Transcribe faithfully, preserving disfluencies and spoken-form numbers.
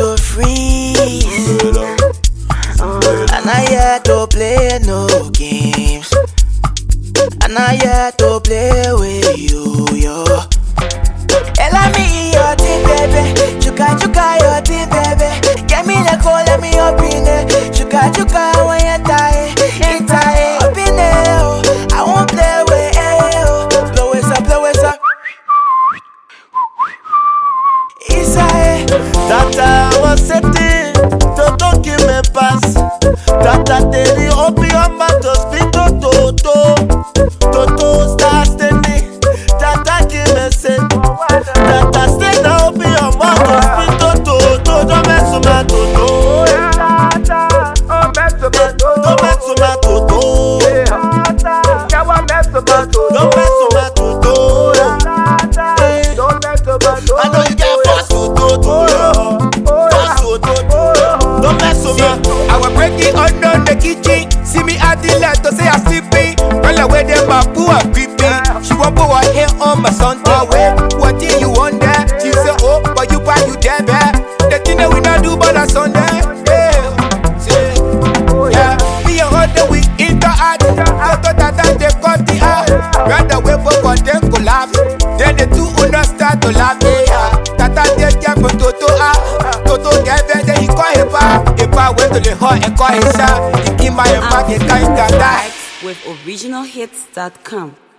go freeze. And I here to play no games. And I here to play with you, yo. Ella me your team, baby. Chuka chuka your team, baby. Get me the call, let me up in it. Chuka chuka when you tie, it tie up in it. Oh, I won't play with it. Oh, blow it up, blow it up. Isae, Tata was setting, Toto give me pass. Tata tell you open your mouth to speak to Toto. Toto start standing, Tata give me set. Tata stay now open your mouth to speak to Toto. Don't mess with my Toto. Don't mess with my Toto. Don't mess with my Toto. I know you get fast with Toto. Fast with Toto. Don't mess with me. I was breaking under the kitchen. See me at the left to say I'm sleeping. Well, away them my boo are creeping. She want put her hair on my Sunday. What do you want there? She say, oh, but you buy you there, babe. The thing that we not do but a Sunday. Yeah, say, yeah. Me and her the we interact. Toto tata they cut the art. Rather we both on them collapse. Then the two owners start to laugh. Yeah, tata they get from Toto ah. Toto get there, then he call him back. If I went to the hall and call him shot, he in my back, he can't die. With original hits dot com.